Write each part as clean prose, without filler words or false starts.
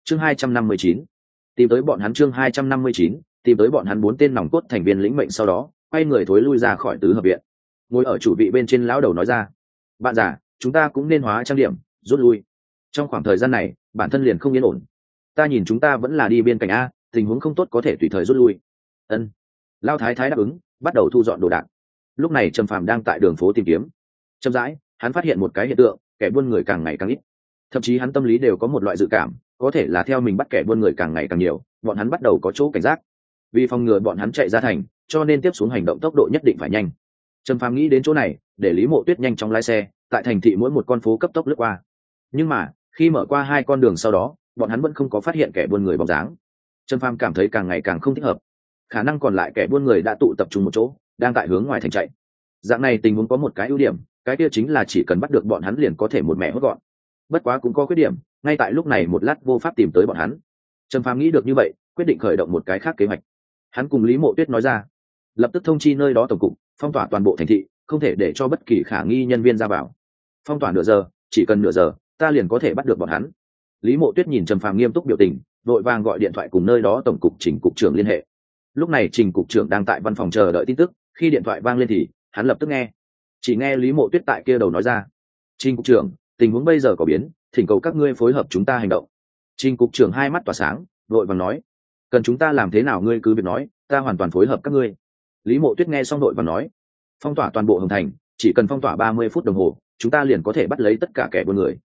chương 259, tìm tới bọn hắn. chương 259, tìm tới bọn hắn. 4 tên nòng cốt thành viên lĩnh mệnh sau đó quay người thối lui ra khỏi tứ hợp viện. Ngồi ở chủ vị bên trên lão đầu nói ra: bạn già, chúng ta cũng nên hóa trang điểm rút lui. Trong khoảng thời gian này bản thân liền không yên ổn, ta nhìn chúng ta vẫn là đi bên cạnh a, tình huống không tốt có thể tùy thời rút lui. Ân. Lao thái thái đáp ứng, bắt đầu thu dọn đồ đạc. Lúc này Trầm Phàm đang tại đường phố tìm kiếm. Chậm rãi hắn phát hiện một cái hiện tượng, kẻ buôn người càng ngày càng ít. Thậm chí hắn tâm lý đều có một loại dự cảm, có thể là theo mình bắt kẻ buôn người càng ngày càng nhiều, bọn hắn bắt đầu có chỗ cảnh giác. Vì phòng ngừa bọn hắn chạy ra thành, cho nên tiếp xuống hành động tốc độ nhất định phải nhanh. Trầm Phàm nghĩ đến chỗ này, để Lý Mộ Tuyết nhanh chóng lái xe, tại thành thị mỗi một con phố cấp tốc lướt qua. Nhưng mà khi mở qua 2 con đường sau đó, bọn hắn vẫn không có phát hiện kẻ buôn người bóng dáng. Trầm Phàm cảm thấy càng ngày càng không thích hợp, khả năng còn lại kẻ buôn người đã tụ tập trung một chỗ, đang tại hướng ngoài thành chạy. Dạng này tình huống có một cái ưu điểm, cái kia chính là chỉ cần bắt được bọn hắn liền có thể một mẹ hốt gọn. Bất quá cũng có khuyết điểm, ngay tại lúc này một lát vô pháp tìm tới bọn hắn. Trầm Phàm nghĩ được như vậy, quyết định khởi động một cái khác kế hoạch. Hắn cùng Lý Mộ Tuyết nói ra, lập tức thông chi nơi đó tổng cục phong tỏa toàn bộ thành thị, không thể để cho bất kỳ khả nghi nhân viên ra vào. Phong tỏa nửa giờ, chỉ cần nửa giờ ta liền có thể bắt được bọn hắn. Lý Mộ Tuyết nhìn Trầm Phàm nghiêm túc biểu tình, vội vàng gọi điện thoại cùng nơi đó tổng cục Trình cục trưởng liên hệ. Lúc này Trình cục trưởng đang tại văn phòng chờ đợi tin tức, khi điện thoại vang lên thì hắn lập tức nghe. Chỉ nghe Lý Mộ Tuyết tại kia đầu nói ra: Trình cục trưởng, tình huống bây giờ có biến, thỉnh cầu các ngươi phối hợp chúng ta hành động. Trình cục trưởng hai mắt tỏa sáng, vội vàng nói: cần chúng ta làm thế nào ngươi cứ việc nói, ta hoàn toàn phối hợp các ngươi. Lý Mộ Tuyết nghe xong vội vàng nói: phong tỏa toàn bộ Hồng Thành, chỉ cần phong tỏa 30 phút đồng hồ, chúng ta liền có thể bắt lấy tất cả kẻ buôn người.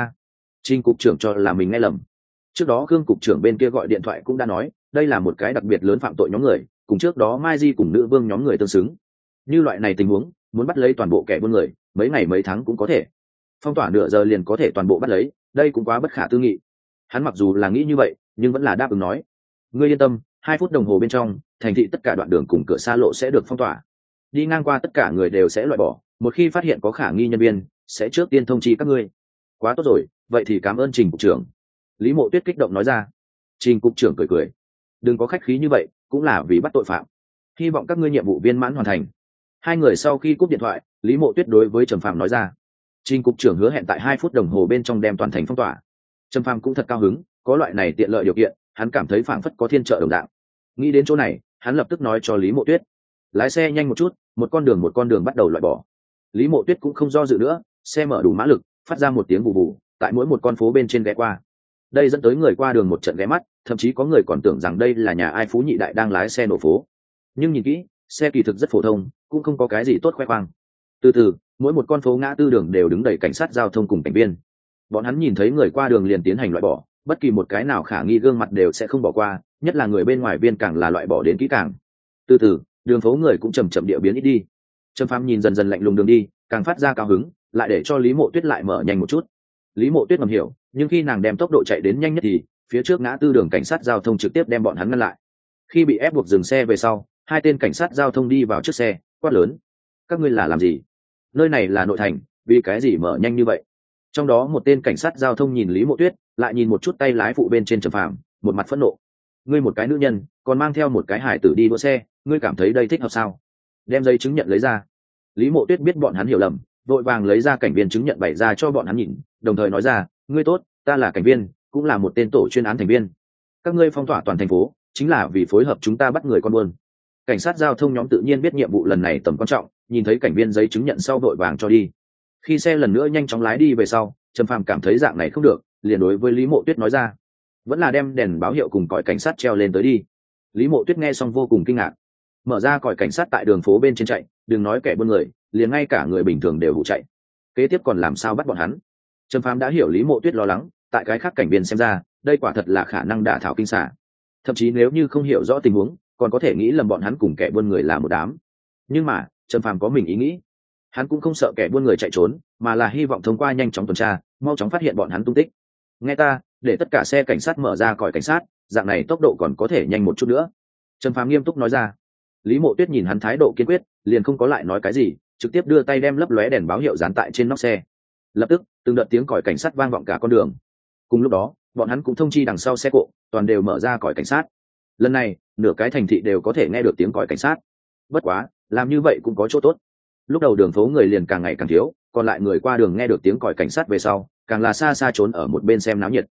Trình cục trưởng cho là mình nghe lầm. Trước đó Khương cục trưởng bên kia gọi điện thoại cũng đã nói, đây là một cái đặc biệt lớn phạm tội nhóm người, cùng trước đó Mai Di cùng Nữ Vương nhóm người tương xứng. Như loại này tình huống, muốn bắt lấy toàn bộ kẻ buôn người, mấy ngày mấy tháng cũng có thể. Phong tỏa nửa giờ liền có thể toàn bộ bắt lấy, đây cũng quá bất khả tư nghị. Hắn mặc dù là nghĩ như vậy, nhưng vẫn là đáp ứng nói: ngươi yên tâm, 2 phút đồng hồ bên trong, thành thị tất cả đoạn đường cùng cửa xa lộ sẽ được phong tỏa. Đi ngang qua tất cả người đều sẽ loại bỏ, một khi phát hiện có khả nghi nhân viên, sẽ trước tiên thông chi các ngươi. Quá tốt rồi, vậy thì cảm ơn Trình cục trưởng. Lý Mộ Tuyết kích động nói ra. Trình cục trưởng cười cười: đừng có khách khí như vậy, cũng là vì bắt tội phạm. Hy vọng các ngươi nhiệm vụ viên mãn hoàn thành. Hai người sau khi cúp điện thoại, Lý Mộ Tuyết đối với Trầm Phàm nói ra: Trình cục trưởng hứa hẹn tại 2 phút đồng hồ bên trong đem toàn thành phong tỏa. Trầm Phàm cũng thật cao hứng, có loại này tiện lợi điều kiện, hắn cảm thấy phảng phất có thiên trợ đồng đạo. Nghĩ đến chỗ này, hắn lập tức nói cho Lý Mộ Tuyết: lái xe nhanh một chút, một con đường bắt đầu loại bỏ. Lý Mộ Tuyết cũng không do dự nữa, xe mở đủ mã lực, phát ra một tiếng bù bù, tại mỗi một con phố bên trên ghé qua. Đây dẫn tới người qua đường một trận ghé mắt, thậm chí có người còn tưởng rằng đây là nhà ai phú nhị đại đang lái xe nổ phố. Nhưng nhìn kỹ, xe kỳ thực rất phổ thông, cũng không có cái gì tốt khoe khoang. Từ từ, mỗi một con phố ngã tư đường đều đứng đầy cảnh sát giao thông cùng cảnh viên. Bọn hắn nhìn thấy người qua đường liền tiến hành loại bỏ, bất kỳ một cái nào khả nghi gương mặt đều sẽ không bỏ qua, nhất là người bên ngoài viên càng là loại bỏ đến kỹ càng. Từ từ, đường phố người cũng chậm chậm địa biến ít đi. Trầm Phàm nhìn dần dần lạnh lùng đường đi, càng phát ra cao hứng, lại để cho Lý Mộ Tuyết lại mở nhanh một chút. Lý Mộ Tuyết ngầm hiểu, nhưng khi nàng đem tốc độ chạy đến nhanh nhất thì phía trước ngã tư đường cảnh sát giao thông trực tiếp đem bọn hắn ngăn lại. Khi bị ép buộc dừng xe về sau, 2 tên cảnh sát giao thông đi vào trước xe, quát lớn: các ngươi là làm gì? Nơi này là nội thành, vì cái gì mở nhanh như vậy? Trong đó một tên cảnh sát giao thông nhìn Lý Mộ Tuyết, lại nhìn một chút tay lái phụ bên trên Trầm Phàm, một mặt phẫn nộ: ngươi một cái nữ nhân, còn mang theo một cái hải tử đi đua xe, ngươi cảm thấy đây thích hợp sao? Đem giấy chứng nhận lấy ra. Lý Mộ Tuyết biết bọn hắn hiểu lầm, vội vàng lấy ra cảnh viên chứng nhận bày ra cho bọn hắn nhìn, đồng thời nói ra: ngươi tốt, ta là cảnh viên, cũng là một tên tổ chuyên án thành viên. Các ngươi phong tỏa toàn thành phố, chính là vì phối hợp chúng ta bắt người con buôn. Cảnh sát giao thông nhóm tự nhiên biết nhiệm vụ lần này tầm quan trọng, nhìn thấy cảnh viên giấy chứng nhận sau vội vàng cho đi. Khi xe lần nữa nhanh chóng lái đi về sau, Trầm Phàm cảm thấy dạng này không được, liền đối với Lý Mộ Tuyết nói ra: vẫn là đem đèn báo hiệu cùng còi cảnh sát treo lên tới đi. Lý Mộ Tuyết nghe xong vô cùng kinh ngạc, mở ra còi cảnh sát tại đường phố bên trên chạy, đừng nói kẻ buôn người, liền ngay cả người bình thường đều hụ chạy. Kế tiếp còn làm sao bắt bọn hắn? Trầm Phàm đã hiểu Lý Mộ Tuyết lo lắng, tại cái khác cảnh viên xem ra, đây quả thật là khả năng đả thảo kinh xả. Thậm chí nếu như không hiểu rõ tình huống, còn có thể nghĩ lầm bọn hắn cùng kẻ buôn người là một đám. Nhưng mà Trầm Phàm có mình ý nghĩ, hắn cũng không sợ kẻ buôn người chạy trốn, mà là hy vọng thông qua nhanh chóng tuần tra, mau chóng phát hiện bọn hắn tung tích. Nghe ta, để tất cả xe cảnh sát mở ra còi cảnh sát, dạng này tốc độ còn có thể nhanh một chút nữa. Trầm Phàm nghiêm túc nói ra. Lý Mộ Tuyết nhìn hắn thái độ kiên quyết, liền không có lại nói cái gì, trực tiếp đưa tay đem lấp lóe đèn báo hiệu dán tại trên nóc xe. Lập tức, từng đợt tiếng còi cảnh sát vang vọng cả con đường. Cùng lúc đó, bọn hắn cũng thông chi đằng sau xe cộ, toàn đều mở ra còi cảnh sát. Lần này, nửa cái thành thị đều có thể nghe được tiếng còi cảnh sát. Bất quá, làm như vậy cũng có chỗ tốt. Lúc đầu đường phố người liền càng ngày càng thiếu, còn lại người qua đường nghe được tiếng còi cảnh sát về sau, càng là xa xa trốn ở một bên xem náo nhiệt.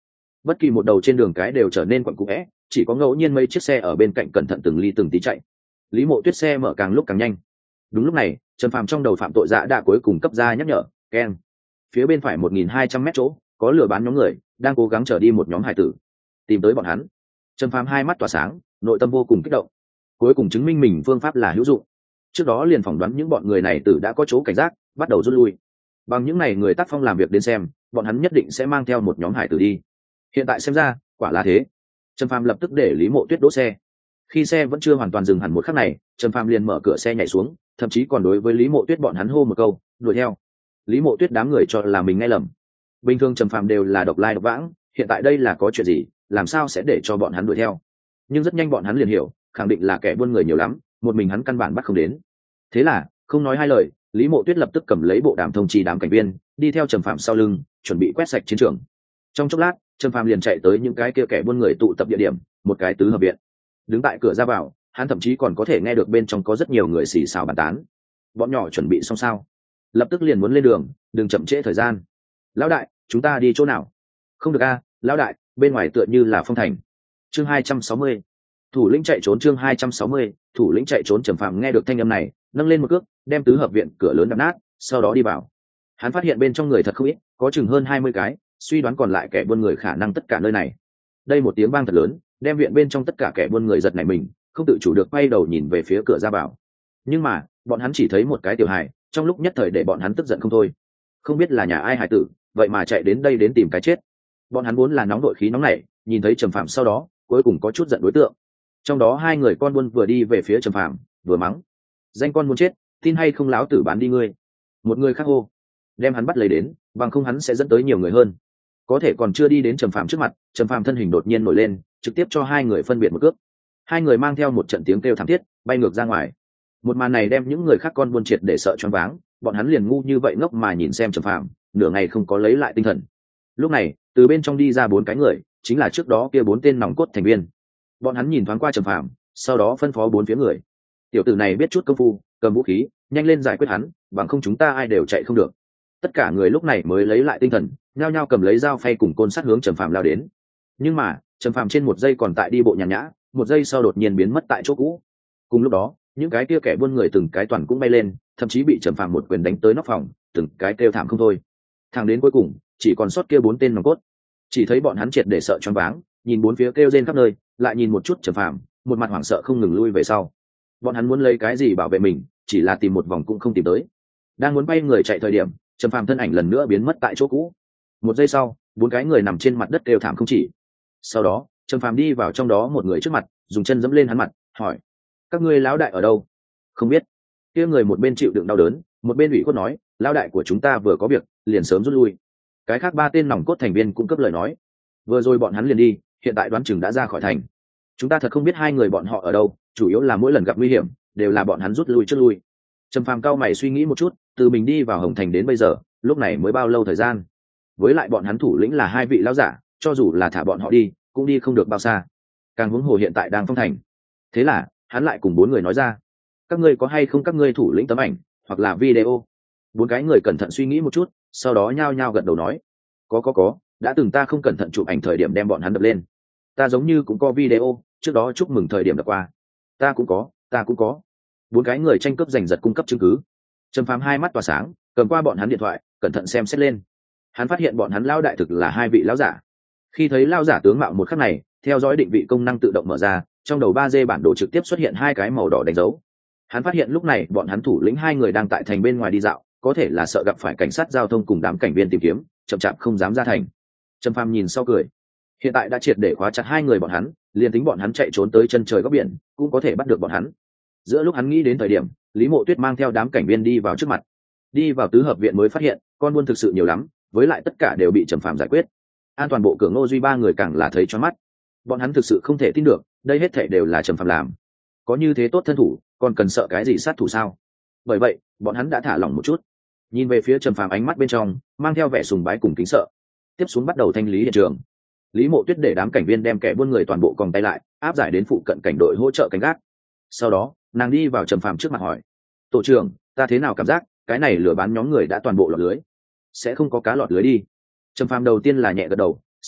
bất kỳ một đầu trên đường cái đều trở nên quặn cũ vẽ, chỉ có ngẫu nhiên mấy chiếc xe ở bên cạnh cẩn thận từng ly từng tí chạy. Lý Mộ Tuyết xe mở càng lúc càng nhanh. Đúng lúc này, Trần Phàm trong đầu phạm tội dạ đã cuối cùng cấp ra nhắc nhở, keng. Phía bên phải 1.200 mét chỗ, có lừa bán nhóm người đang cố gắng chở đi một nhóm hải tử, tìm tới bọn hắn. Trần Phàm hai mắt tỏa sáng, nội tâm vô cùng kích động. Cuối cùng chứng minh mình phương pháp là hữu dụng. Trước đó liền phỏng đoán những bọn người này tử đã có chỗ cảnh giác, bắt đầu rút lui. Bằng những này người tác phong làm việc đến xem, bọn hắn nhất định sẽ mang theo một nhóm hải tử đi. Hiện tại xem ra, quả là thế. Trần Phàm lập tức để Lý Mộ Tuyết đỗ xe. Khi xe vẫn chưa hoàn toàn dừng hẳn một khắc này, Trần Phàm liền mở cửa xe nhảy xuống, thậm chí còn đối với Lý Mộ Tuyết bọn hắn hô một câu, đuổi theo. Lý Mộ Tuyết đám người cho là mình nghe lầm. Bình thường Trần Phàm đều là độc lai độc vãng, hiện tại đây là có chuyện gì, làm sao sẽ để cho bọn hắn đuổi theo? Nhưng rất nhanh bọn hắn liền hiểu, khẳng định là kẻ buôn người nhiều lắm, một mình hắn căn bản bắt không đến. Thế là, không nói hai lời, Lý Mộ Tuyết lập tức cầm lấy bộ đàm thông trì đám cảnh viên, đi theo Trần Phàm sau lưng, chuẩn bị quét sạch chiến trường. Trong chốc lát, Trần Phàm liền chạy tới những cái kia kẻ buôn người tụ tập địa điểm, một cái tứ hợp viện. Đứng tại cửa ra vào, hắn thậm chí còn có thể nghe được bên trong có rất nhiều người xì xào bàn tán. Bọn nhỏ chuẩn bị xong sao? Lập tức liền muốn lên đường, đừng chậm trễ thời gian. Lão đại, chúng ta đi chỗ nào? Không được a, lão đại, bên ngoài tựa như là phong thành. Chương 260. Thủ lĩnh chạy trốn. Chương 260. Thủ lĩnh chạy trốn. Trần Phàm nghe được thanh âm này, nâng lên một cước, đem tứ hợp viện cửa lớn đập nát, sau đó đi vào. Hắn phát hiện bên trong người thật không ít, có chừng hơn 20 cái, suy đoán còn lại kẻ buôn người khả năng tất cả nơi này. Đây một tiếng vang thật lớn, đem viện bên trong tất cả kẻ buôn người giật nảy mình, không tự chủ được quay đầu nhìn về phía cửa ra vào. Nhưng mà, bọn hắn chỉ thấy một cái tiểu hài, trong lúc nhất thời để bọn hắn tức giận không thôi. Không biết là nhà ai hài tử, vậy mà chạy đến đây đến tìm cái chết. Bọn hắn vốn là nóng đội khí nóng nảy, nhìn thấy Trầm Phàm sau đó, cuối cùng có chút giận đối tượng. Trong đó hai người con buôn vừa đi về phía Trầm Phàm, vừa mắng: "Danh con muốn chết, tin hay không láo tử bán đi ngươi." Một người khác hô: "Đem hắn bắt lấy đến, bằng không hắn sẽ dẫn tới nhiều người hơn." Có thể còn chưa đi đến Trầm Phàm trước mặt, Trầm Phàm thân hình đột nhiên nổi lên, trực tiếp cho hai người phân biệt một cước. Hai người mang theo một trận tiếng kêu thảm thiết, bay ngược ra ngoài. Một màn này đem những người khác con buôn triệt để sợ choáng váng, bọn hắn liền ngu như vậy ngốc mà nhìn xem Trầm Phàm, nửa ngày không có lấy lại tinh thần. Lúc này, từ bên trong đi ra bốn cái người, chính là trước đó kia bốn tên nòng cốt thành viên. Bọn hắn nhìn thoáng qua Trầm Phàm, sau đó phân phó bốn phía người: "Tiểu tử này biết chút công phu, cầm vũ khí, nhanh lên giải quyết hắn, bằng không chúng ta ai đều chạy không được." Tất cả người lúc này mới lấy lại tinh thần, nhao nhao cầm lấy dao phay cùng côn sắt hướng Trầm Phàm lao đến. Nhưng mà, Trầm Phàm trên một giây còn tại đi bộ nhàn nhã, một giây sau đột nhiên biến mất tại chỗ cũ. Cùng lúc đó, những cái kia kẻ buôn người từng cái toàn cũng bay lên, thậm chí bị Trầm Phàm một quyền đánh tới nóc phòng, từng cái kêu thảm không thôi. Thẳng đến cuối cùng, chỉ còn sót kia bốn tên nòng cốt. Chỉ thấy bọn hắn triệt để sợ choáng váng, nhìn bốn phía kêu rên khắp nơi, lại nhìn một chút Trầm Phàm, một mặt hoảng sợ không ngừng lui về sau. Bọn hắn muốn lấy cái gì bảo vệ mình, chỉ là tìm một vòng cũng không tìm tới. Đang muốn bay người chạy thời điểm, Trầm Phàm thân ảnh lần nữa biến mất tại chỗ cũ. Một giây sau, bốn cái người nằm trên mặt đất kêu thảm không chỉ. Sau đó, Trầm Phàm đi vào trong đó một người trước mặt, dùng chân dẫm lên hắn mặt, hỏi: "Các ngươi lão đại ở đâu?" "Không biết." Kia người một bên chịu đựng đau đớn, một bên ủy khuất nói: "Lão đại của chúng ta vừa có việc, liền sớm rút lui." Cái khác ba tên nòng cốt thành viên cũng cấp lời nói: "Vừa rồi bọn hắn liền đi, hiện tại đoán chừng đã ra khỏi thành. Chúng ta thật không biết hai người bọn họ ở đâu, chủ yếu là mỗi lần gặp nguy hiểm, đều là bọn hắn rút lui trước lui." Trầm Phàm cao mày suy nghĩ một chút, từ mình đi vào Hồng Thành đến bây giờ, lúc này mới bao lâu thời gian? Với lại bọn hắn thủ lĩnh là hai vị lão giả, cho dù là thả bọn họ đi, cũng đi không được bao xa. Càng huống hồ hiện tại đang phong thành. Thế là, hắn lại cùng bốn người nói ra: "Các ngươi có hay không các ngươi thủ lĩnh tấm ảnh, hoặc là video?" Bốn cái người cẩn thận suy nghĩ một chút, sau đó nhao nhao gật đầu nói: Có, đã từng ta không cẩn thận chụp ảnh thời điểm đem bọn hắn đập lên. Ta giống như cũng có video, trước đó chúc mừng thời điểm đập qua. Ta cũng có. Bốn cái người tranh cướp giành giật cung cấp chứng cứ. Trầm Phàm hai mắt tỏa sáng, cầm qua bọn hắn điện thoại, cẩn thận xem xét lên. Hắn phát hiện bọn hắn lão đại thực là hai vị lão giả. Khi thấy lão giả tướng mạo một khắc này, theo dõi định vị công năng tự động mở ra, trong đầu 3D bản đồ trực tiếp xuất hiện hai cái màu đỏ đánh dấu. Hắn phát hiện lúc này bọn hắn thủ lĩnh hai người đang tại thành bên ngoài đi dạo, có thể là sợ gặp phải cảnh sát giao thông cùng đám cảnh viên tìm kiếm, chậm chạp không dám ra thành. Trầm Phàm nhìn sau cười. Hiện tại đã triệt để khóa chặt hai người bọn hắn, liền tính bọn hắn chạy trốn tới chân trời góc biển, cũng có thể bắt được bọn hắn. Giữa lúc hắn nghĩ đến thời điểm, Lý Mộ Tuyết mang theo đám cảnh viên đi vào trước mặt. Đi vào tứ hợp viện mới phát hiện, con buôn thực sự nhiều lắm, với lại tất cả đều bị Trầm Phàm giải quyết. An toàn bộ cửa Ngô Duy ba người càng là thấy choáng mắt. Bọn hắn thực sự không thể tin được, đây hết thảy đều là Trầm Phàm làm. Có như thế tốt thân thủ, còn cần sợ cái gì sát thủ sao? Bởi vậy, bọn hắn đã thả lỏng một chút. Nhìn về phía Trầm Phàm ánh mắt bên trong mang theo vẻ sùng bái cùng kính sợ. Tiếp xuống bắt đầu thanh lý hiện trường. Lý Mộ Tuyết để đám cảnh viên đem kẻ buôn người toàn bộ còng tay lại, áp giải đến phụ cận cảnh đội hỗ trợ canh gác. Sau đó, nàng đi vào Trầm Phàm trước mặt hỏi: "Tổ trưởng, ta thế nào cảm giác cái này lừa bán nhóm người đã toàn bộ lọt lưới? Sẽ không có cá lọt lưới đi?" Trầm Phàm đầu tiên là nhẹ gật đầu, xác thực,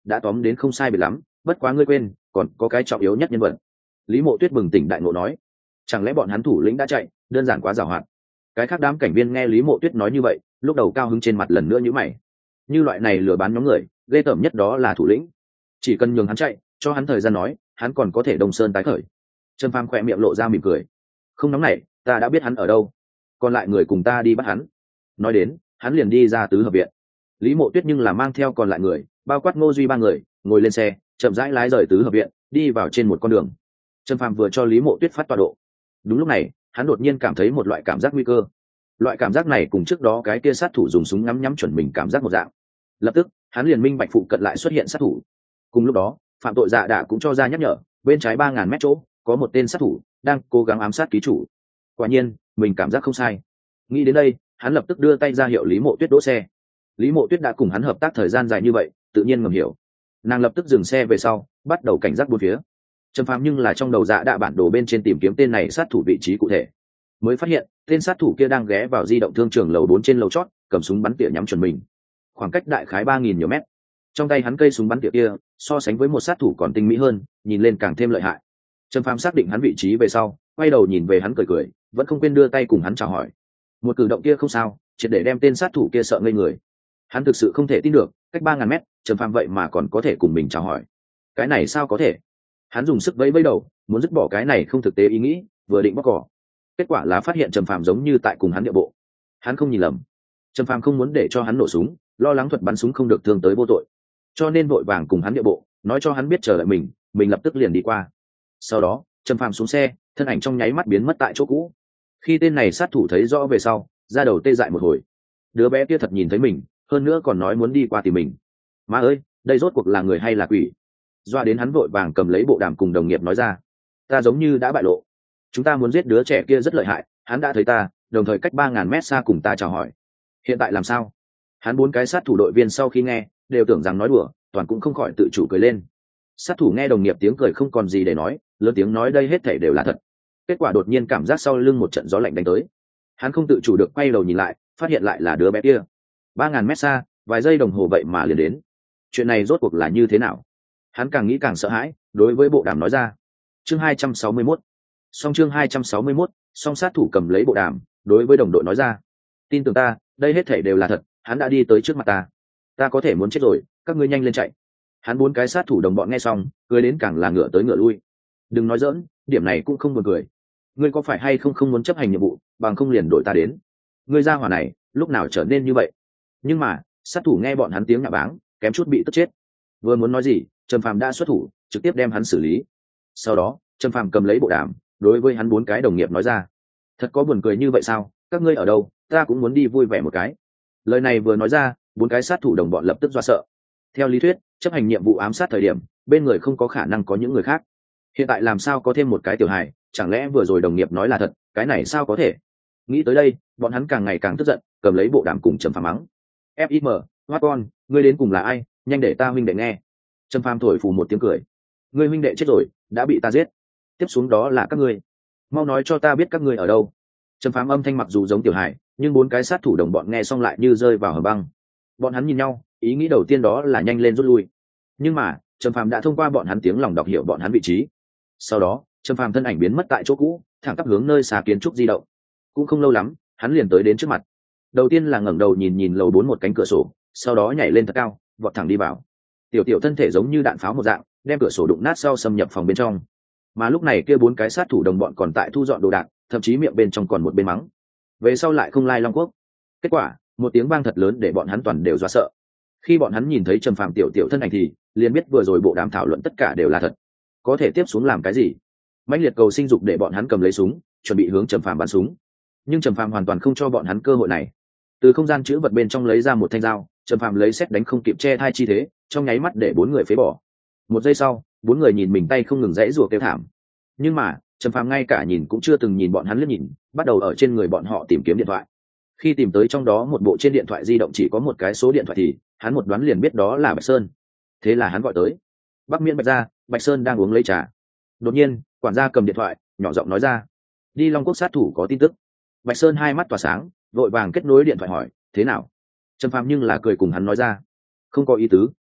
đã tóm đến không sai biệt lắm, bất quá ngươi quên còn có cái trọng yếu nhất nhân vật. Lý Mộ Tuyết bừng tỉnh đại ngộ nói, chẳng lẽ bọn hắn thủ lĩnh đã chạy? Đơn giản quá giàu hoạt. Cái khác đám cảnh viên nghe Lý Mộ Tuyết nói như vậy, lúc đầu cao hứng trên mặt lần nữa nhíu mày. Như loại này lừa bán nhóm người, ghê tởm nhất đó là thủ lĩnh. Chỉ cần nhường hắn chạy, cho hắn thời gian nói, hắn còn có thể Đông Sơn tái khởi. Trần Phàm khỏe miệng lộ ra mỉm cười. Không nóng nảy, ta đã biết hắn ở đâu, còn lại người cùng ta đi bắt hắn. Nói đến, hắn liền đi ra tứ hợp viện. Lý Mộ Tuyết nhưng là mang theo còn lại người, bao quát Ngô Duy ba người, ngồi lên xe, chậm rãi lái rời tứ hợp viện, đi vào trên một con đường. Trần Phàm vừa cho Lý Mộ Tuyết phát tọa độ. Đúng lúc này, hắn đột nhiên cảm thấy một loại cảm giác nguy cơ. Loại cảm giác này cùng trước đó cái kia sát thủ dùng súng ngắm nhắm chuẩn mình cảm giác một dạng. Lập tức, hắn liền minh bạch phụ cận lại xuất hiện sát thủ. Cùng lúc đó, phạm tội dạ đã cũng cho ra nhắc nhở, bên trái 3000 mét chỗ, có một tên sát thủ đang cố gắng ám sát ký chủ. Quả nhiên, mình cảm giác không sai. Nghĩ đến đây, hắn lập tức đưa tay ra hiệu Lý Mộ Tuyết đỗ xe. Lý Mộ Tuyết đã cùng hắn hợp tác thời gian dài như vậy, tự nhiên ngầm hiểu. Nàng lập tức dừng xe về sau, bắt đầu cảnh giác bốn phía. Trầm Phàm nhưng là trong đầu dạ đạ bản đồ bên trên tìm kiếm tên này sát thủ vị trí cụ thể, mới phát hiện tên sát thủ kia đang ghé vào di động thương trường lầu 4 trên lầu chót, cầm súng bắn tỉa nhắm chuẩn mình, khoảng cách đại khái 3000 nhiều mét. Trong tay hắn cây súng bắn tỉa kia, so sánh với một sát thủ còn tinh mỹ hơn, nhìn lên càng thêm lợi hại. Trầm Phàm xác định hắn vị trí về sau, quay đầu nhìn về hắn cười cười, vẫn không quên đưa tay cùng hắn chào hỏi. Một cử động kia không sao, triệt để đem tên sát thủ kia sợ ngây người. Hắn thực sự không thể tin được, cách 3000 mét, Trầm Phàm vậy mà còn có thể cùng mình chào hỏi. Cái này sao có thể? Hắn dùng sức vẫy vẫy đầu, muốn dứt bỏ cái này không thực tế ý nghĩ, vừa định bóc cỏ. Kết quả là phát hiện Trầm Phàm giống như tại cùng hắn địa bộ. Hắn không nhìn lầm. Trầm Phàm không muốn để cho hắn nổ súng, lo lắng thuật bắn súng không được thương tới vô tội, cho nên vội vàng cùng hắn địa bộ, nói cho hắn biết chờ lại mình lập tức liền đi qua. Sau đó, Trầm Phàm xuống xe, thân ảnh trong nháy mắt biến mất tại chỗ cũ. Khi tên này sát thủ thấy rõ về sau, ra đầu tê dại một hồi. Đứa bé kia thật nhìn thấy mình, hơn nữa còn nói muốn đi qua tìm mình. Má ơi, đây rốt cuộc là người hay là quỷ? Doa đến hắn vội vàng cầm lấy bộ đàm cùng đồng nghiệp nói ra, ta giống như đã bại lộ. Chúng ta muốn giết đứa trẻ kia rất lợi hại, hắn đã thấy ta, đồng thời cách 3000 mét xa cùng ta chào hỏi. Hiện tại làm sao? Hắn 4 cái sát thủ đội viên sau khi nghe, đều tưởng rằng nói đùa, toàn cũng không khỏi tự chủ cười lên. Sát thủ nghe đồng nghiệp tiếng cười không còn gì để nói, lớn tiếng nói đây hết thảy đều là thật. Kết quả đột nhiên cảm giác sau lưng một trận gió lạnh đánh tới. Hắn không tự chủ được quay đầu nhìn lại, phát hiện lại là đứa bé kia. 3000 mét xa, vài giây đồng hồ vậy mà liền đến. Chuyện này rốt cuộc là như thế nào? Hắn càng nghĩ càng sợ hãi, đối với bộ đàm nói ra. Chương 261. Chương 261, song sát thủ cầm lấy bộ đàm, đối với đồng đội nói ra. Tin tưởng ta, đây hết thảy đều là thật, hắn đã đi tới trước mặt ta. Ta có thể muốn chết rồi, các ngươi nhanh lên chạy. Hắn 4 cái sát thủ đồng bọn nghe xong, cười đến càng là ngựa tới ngựa lui. Đừng nói giỡn, điểm này cũng không buồn cười. Ngươi có phải hay không muốn chấp hành nhiệm vụ, bằng không liền đổi ta đến. Ngươi ra hỏa này, lúc nào trở nên như vậy? Nhưng mà, sát thủ nghe bọn hắn tiếng nhạ báng, kém chút bị tức chết. Vừa muốn nói gì, Trầm Phàm đã xuất thủ, trực tiếp đem hắn xử lý. Sau đó, Trầm Phàm cầm lấy bộ đàm, đối với hắn 4 cái đồng nghiệp nói ra. Thật có buồn cười như vậy sao? Các ngươi ở đâu? Ta cũng muốn đi vui vẻ một cái. Lời này vừa nói ra, 4 cái sát thủ đồng bọn lập tức do sợ. Theo lý thuyết, chấp hành nhiệm vụ ám sát thời điểm, bên người không có khả năng có những người khác. Hiện tại làm sao có thêm một cái tiểu hài? Chẳng lẽ vừa rồi đồng nghiệp nói là thật? Cái này sao có thể? Nghĩ tới đây, bọn hắn càng ngày càng tức giận, cầm lấy bộ đàm cùng Trầm Phàm mắng. Fim, hoa con, ngươi đến cùng là ai? Nhanh để ta huynh đệ nghe. Trầm Phàm thổi phù một tiếng cười. Ngươi huynh đệ chết rồi, đã bị ta giết. Tiếp xuống đó là các ngươi. Mau nói cho ta biết các ngươi ở đâu. Trầm Phàm âm thanh mặc dù giống tiểu hải, nhưng 4 cái sát thủ đồng bọn nghe xong lại như rơi vào hầm băng. Bọn hắn nhìn nhau, ý nghĩ đầu tiên đó là nhanh lên rút lui. Nhưng mà, Trầm Phàm đã thông qua bọn hắn tiếng lòng đọc hiểu bọn hắn vị trí. Sau đó, Trầm Phàm thân ảnh biến mất tại chỗ cũ, thẳng tắp hướng nơi xa kiến trúc di động. Cũng không lâu lắm, hắn liền tới đến trước mặt. Đầu tiên là ngẩng đầu nhìn nhìn lầu 4 một cánh cửa sổ, sau đó nhảy lên thật cao, vọt thẳng đi vào. Tiểu thân thể giống như đạn pháo một dạng, đem cửa sổ đụng nát sau xâm nhập phòng bên trong. Mà lúc này kia 4 cái sát thủ đồng bọn còn tại thu dọn đồ đạc, thậm chí miệng bên trong còn một bên mắng. Về sau lại không lai Long Quốc. Kết quả, một tiếng vang thật lớn để bọn hắn toàn đều dọa sợ. Khi bọn hắn nhìn thấy Trầm Phàm tiểu thân ảnh thì liền biết vừa rồi bộ đàm thảo luận tất cả đều là thật. Có thể tiếp xuống làm cái gì? Mãnh liệt cầu sinh dục để bọn hắn cầm lấy súng, chuẩn bị hướng Trầm Phàm bắn súng. Nhưng Trầm Phàm hoàn toàn không cho bọn hắn cơ hội này. Từ không gian chữ vật bên trong lấy ra một thanh dao, Trầm Phàm lấy sét đánh không kịp che thai chi thế, trong nháy mắt để 4 người phế bỏ. Một giây sau, 4 người nhìn mình tay không ngừng rẽ rủa kêu thảm. Nhưng mà, Trầm Phàm ngay cả nhìn cũng chưa từng nhìn bọn hắn liếc nhìn, bắt đầu ở trên người bọn họ tìm kiếm điện thoại. Khi tìm tới trong đó một bộ trên điện thoại di động chỉ có một cái số điện thoại thì hắn một đoán liền biết đó là Bạch Sơn. Thế là hắn gọi tới. Bắc Miễn Bạch gia, Bạch Sơn đang uống lấy trà. Đột nhiên, quản gia cầm điện thoại, nhỏ giọng nói ra: "Đi Long Quốc sát thủ có tin tức." Bạch Sơn hai mắt tỏa sáng, vội vàng kết nối điện thoại hỏi: "Thế nào?" Trầm Phàm nhưng là cười cùng hắn nói ra: "Không có ý tứ,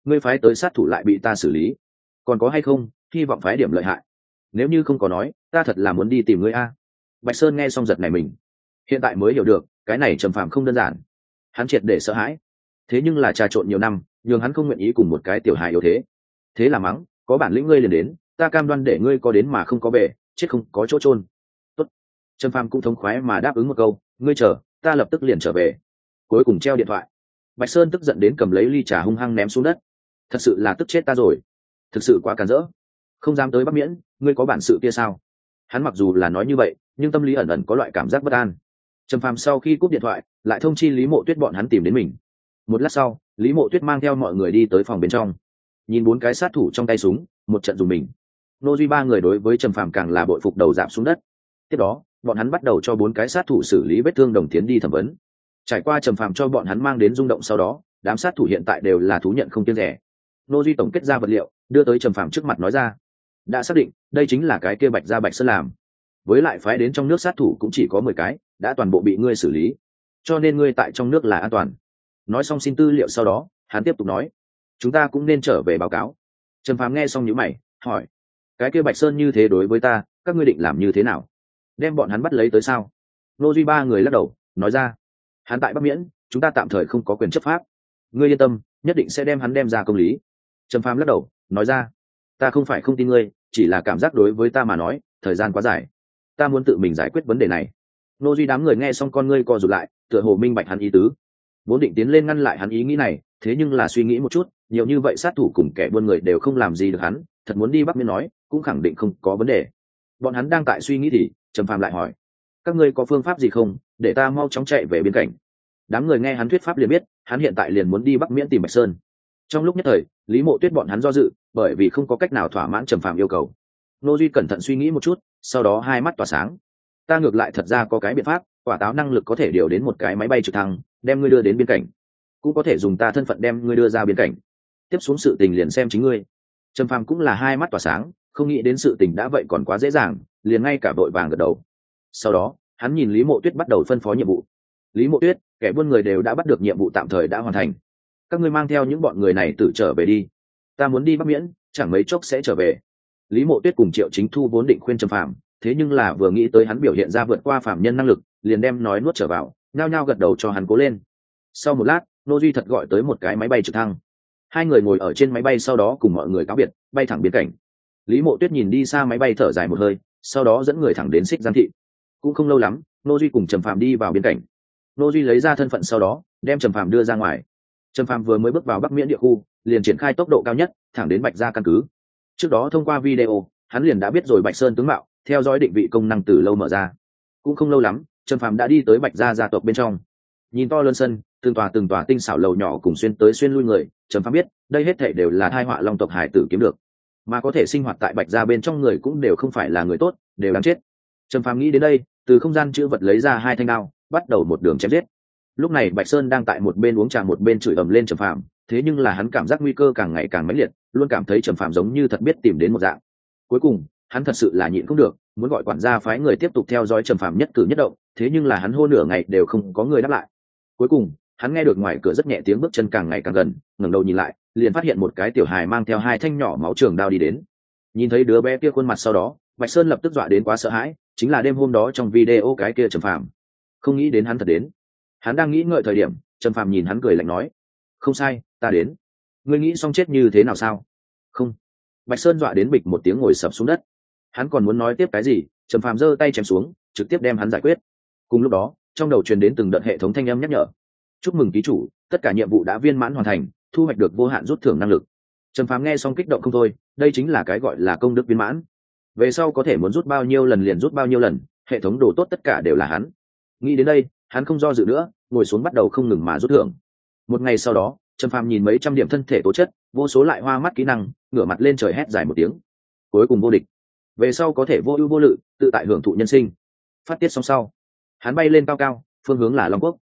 ngươi phái tới sát thủ lại bị ta xử lý, còn có hay không hy vọng phái điểm lợi hại? Nếu như không có nói, ta thật là muốn đi tìm ngươi a. Bạch Sơn nghe xong giật này mình, hiện tại mới hiểu được cái này Trầm Phàm không đơn giản. Hắn triệt để sợ hãi, thế nhưng là trà trộn nhiều năm nhường hắn không nguyện ý cùng một cái tiểu hài yếu thế. Thế là mắng, có bản lĩnh ngươi liền đến, ta cam đoan để ngươi có đến mà không có về, chết không có chỗ chôn. Tốt. Trầm Phàm cũng thống khoái mà đáp ứng một câu, ngươi chờ, ta lập tức liền trở về. Cuối cùng treo điện thoại. Bạch Sơn tức giận đến cầm lấy ly trà hung hăng ném xuống đất. Thật sự là tức chết ta rồi, thực sự quá cản rỡ, không dám tới Bắc Miễn, ngươi có bản sự kia sao? Hắn mặc dù là nói như vậy, nhưng tâm lý ẩn ẩn có loại cảm giác bất an. Trầm Phàm sau khi cúp điện thoại, lại thông chi Lý Mộ Tuyết bọn hắn tìm đến mình. Một lát sau, Lý Mộ Tuyết mang theo mọi người đi tới phòng bên trong, nhìn 4 cái sát thủ trong tay súng, một trận dùng mình. Nô Duy 3 người đối với Trầm Phàm càng là bội phục đầu rạp xuống đất. Tiếp đó, bọn hắn bắt đầu cho 4 cái sát thủ xử lý vết thương đồng tiến đi thẩm vấn. Trải qua Trầm Phàm cho bọn hắn mang đến rung động sau đó, đám sát thủ hiện tại đều là thú nhận không kiêng rẻ. Nô Duy tổng kết ra vật liệu, đưa tới Trầm Phàm trước mặt nói ra, đã xác định đây chính là cái kia Bạch Gia Bạch Sơn làm, với lại phái đến trong nước sát thủ cũng chỉ có 10 cái, đã toàn bộ bị ngươi xử lý, cho nên ngươi tại trong nước là an toàn. Nói xong xin tư liệu sau đó, hắn tiếp tục nói, chúng ta cũng nên trở về báo cáo. Trầm Phàm nghe xong nhíu mày, hỏi, cái kia Bạch Sơn như thế đối với ta, các ngươi định làm như thế nào? Đem bọn hắn bắt lấy tới sao? Nô Duy 3 người lắc đầu, nói ra, hắn tại Bắc Miễn, chúng ta tạm thời không có quyền chấp pháp, ngươi yên tâm, nhất định sẽ đem hắn đem ra công lý. Trầm Phàm lắc đầu, nói ra, ta không phải không tin ngươi, chỉ là cảm giác đối với ta mà nói, thời gian quá dài, ta muốn tự mình giải quyết vấn đề này. Nô Duy đám người nghe xong con ngươi co rụt lại, tựa hồ minh bạch hắn ý tứ, vốn định tiến lên ngăn lại hắn ý nghĩ này, thế nhưng là suy nghĩ một chút, nhiều như vậy sát thủ cùng kẻ buôn người đều không làm gì được hắn, thật muốn đi Bắc Miễn nói, cũng khẳng định không có vấn đề. Bọn hắn đang tại suy nghĩ thì Trầm Phàm lại hỏi, các ngươi có phương pháp gì không, để ta mau chóng chạy về biên cảnh? Đám người nghe hắn thuyết pháp liền biết, hắn hiện tại liền muốn đi Bắc Miễn tìm Bạch Sơn. Trong lúc nhất thời, Lý Mộ Tuyết bọn hắn do dự, bởi vì không có cách nào thỏa mãn Trầm Phàm yêu cầu. Nô Duy cẩn thận suy nghĩ một chút, sau đó hai mắt tỏa sáng. Ta ngược lại thật ra có cái biện pháp, quả táo năng lực có thể điều đến một cái máy bay trực thăng, đem ngươi đưa đến biên cảnh, cũng có thể dùng ta thân phận đem ngươi đưa ra biên cảnh. Tiếp xuống sự tình liền xem chính ngươi. Trầm Phàm cũng là hai mắt tỏa sáng, không nghĩ đến sự tình đã vậy còn quá dễ dàng, liền ngay cả vội vàng gật đầu. Sau đó, hắn nhìn Lý Mộ Tuyết bắt đầu phân phó nhiệm vụ. Lý Mộ Tuyết, kẻ buôn người đều đã bắt được nhiệm vụ tạm thời đã hoàn thành, các ngươi mang theo những bọn người này tự trở về đi, ta muốn đi Bắc Miễn, chẳng mấy chốc sẽ trở về. Lý Mộ Tuyết cùng Triệu Chính Thu vốn định khuyên Trầm Phàm, thế nhưng là vừa nghĩ tới hắn biểu hiện ra vượt qua phàm nhân năng lực, liền đem nói nuốt trở vào, nhao nhao gật đầu cho hắn cố lên. Sau một lát, Nô Duy thật gọi tới một cái máy bay trực thăng. Hai người ngồi ở trên máy bay sau đó cùng mọi người cáo biệt, bay thẳng biên cảnh. Lý Mộ Tuyết nhìn đi xa máy bay thở dài một hơi, sau đó dẫn người thẳng đến Xích Giang thị. Cũng không lâu lắm, Nô Duy cùng Trầm Phàm đi vào biên cảnh. Nô Duy lấy ra thân phận sau đó, đem Trầm Phàm đưa ra ngoài. Trầm Phàm vừa mới bước vào Bắc Miễn địa khu, liền triển khai tốc độ cao nhất, thẳng đến Bạch Gia căn cứ. Trước đó thông qua video, hắn liền đã biết rồi Bạch Sơn tướng mạo, theo dõi định vị công năng từ lâu mở ra. Cũng không lâu lắm, Trầm Phàm đã đi tới Bạch Gia gia tộc bên trong. Nhìn to lớn sân, từng tòa tinh xảo lầu nhỏ cùng xuyên tới xuyên lui người, Trầm Phàm biết, đây hết thảy đều là tai họa Long tộc hải tử kiếm được, mà có thể sinh hoạt tại Bạch Gia bên trong người cũng đều không phải là người tốt, đều đáng chết. Trầm Phàm nghĩ đến đây, từ không gian chữ vật lấy ra 2 thanh đao, bắt đầu một đường chém giết. Lúc này Bạch Sơn đang tại một bên uống trà một bên chửi ầm lên Trầm Phàm, thế nhưng là hắn cảm giác nguy cơ càng ngày càng mãnh liệt, luôn cảm thấy Trầm Phàm giống như thật biết tìm đến một dạng. Cuối cùng, hắn thật sự là nhịn không được, muốn gọi quản gia phái người tiếp tục theo dõi Trầm Phàm nhất cử nhất động, thế nhưng là hắn hô nửa ngày đều không có người đáp lại. Cuối cùng, hắn nghe được ngoài cửa rất nhẹ tiếng bước chân càng ngày càng gần, ngẩng đầu nhìn lại, liền phát hiện một cái tiểu hài mang theo 2 thanh nhỏ máu trường đao đi đến. Nhìn thấy đứa bé kia khuôn mặt sau đó, Bạch Sơn lập tức dọa đến quá sợ hãi, chính là đêm hôm đó trong video cái kia Trầm Phàm. Không nghĩ đến hắn thật đến. Hắn đang nghĩ ngợi thời điểm, Trầm Phàm nhìn hắn cười lạnh nói, không sai, ta đến. Ngươi nghĩ xong chết như thế nào sao? Không. Bạch Sơn dọa đến bịch một tiếng ngồi sập xuống đất. Hắn còn muốn nói tiếp cái gì, Trầm Phàm giơ tay chém xuống, trực tiếp đem hắn giải quyết. Cùng lúc đó, trong đầu truyền đến từng đợt hệ thống thanh âm nhắc nhở, chúc mừng ký chủ, tất cả nhiệm vụ đã viên mãn hoàn thành, thu hoạch được vô hạn rút thưởng năng lực. Trầm Phàm nghe xong kích động không thôi, đây chính là cái gọi là công đức viên mãn. Về sau có thể muốn rút bao nhiêu lần liền rút bao nhiêu lần, hệ thống đồ tốt tất cả đều là hắn. Nghĩ đến đây, hắn không do dự nữa, ngồi xuống bắt đầu không ngừng mà rút thưởng. Một ngày sau đó, Trầm Phàm nhìn mấy trăm điểm thân thể tố chất, vô số lại hoa mắt kỹ năng, ngửa mặt lên trời hét dài một tiếng. Cuối cùng vô địch. Về sau có thể vô ưu vô lự, tự tại hưởng thụ nhân sinh. Phát tiết xong sau, hắn bay lên cao cao, phương hướng là Long Quốc.